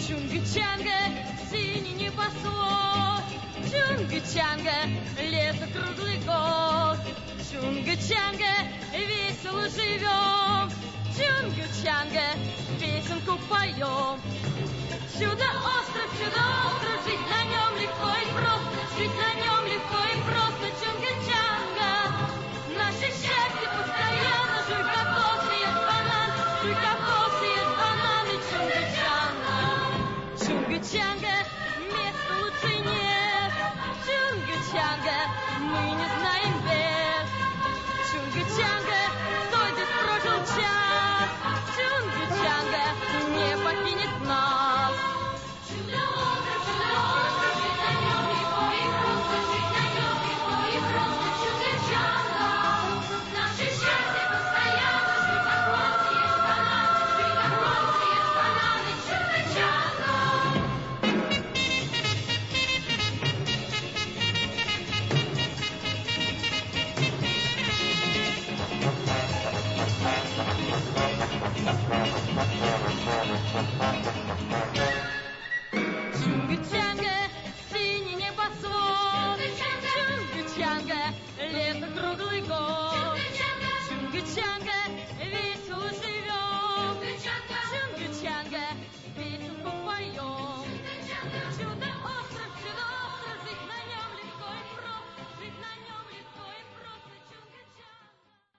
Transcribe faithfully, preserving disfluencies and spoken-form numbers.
Чунгачанга, синий небосвод, Чунгачанга, лето круглый год. Чунгачанга, весело живем, Чунгачанга, песенку поем. Чудо-остров, чудо-остров, жить на нем легко и просто, жить на нем легко и просто. Чунгачанга, наше счастье постоянно, жуй кокос, съест банан, жуй кокос, съест банан и Чунгачанга. Чунгачанга, места лучше нет, Чунгачанга, мы не знаем бед. Чунгачанга, стой, здесь прожил час, Чунгачанга не покинет нас. Чудо-остров, чудо-остров, жить на нем легко и просто, жить на нем легко и просто. Чунгачанга, наше счастье постоянно, жуй кокос, съешь банан, жуй кокос, съешь банан и Чунгачанга. Чунгачанга,